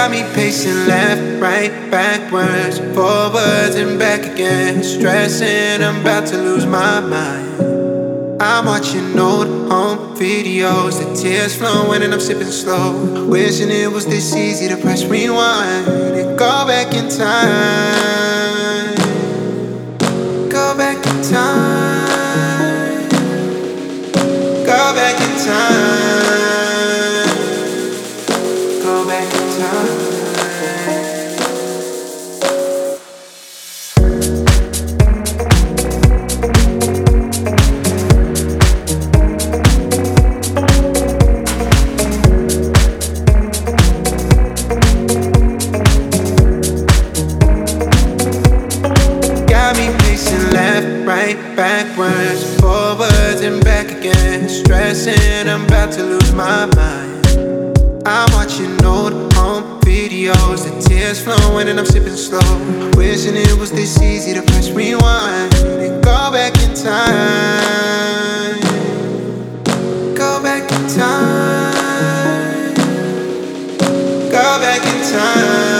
Got me pacing left, right, backwards, forwards and back again. Stressing, I'm about to lose my mind. I'm watching old home videos, the tears flowing and I'm sipping slow. Wishing it was this easy to press rewind and go back in time. Go back in time. Go back in time. Go back in time. Got me pacing left, right, backwards, forwards and back again. Stressing, I'm about to lose my mind. I'm watching old home videos, the tears flowing and I'm sipping slow. Wishing it was this easy to press rewind and go back in time. Go back in time. Go back in time.